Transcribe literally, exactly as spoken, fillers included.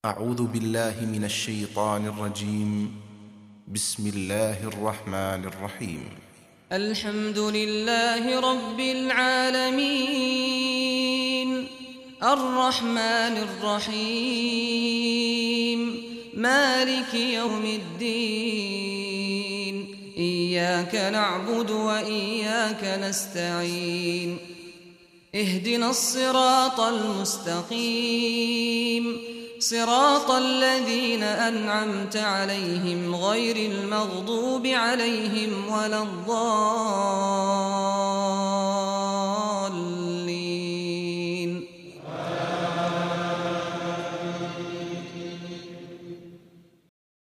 أعوذ بالله من الشيطان الرجيم. بسم الله الرحمن الرحيم. الحمد لله رب العالمين الرحمن الرحيم مالك يوم الدين إياك نعبد وإياك نستعين اهدنا الصراط المستقيم صراط الذين أنعمت عليهم غير المغضوب عليهم ولا الضالين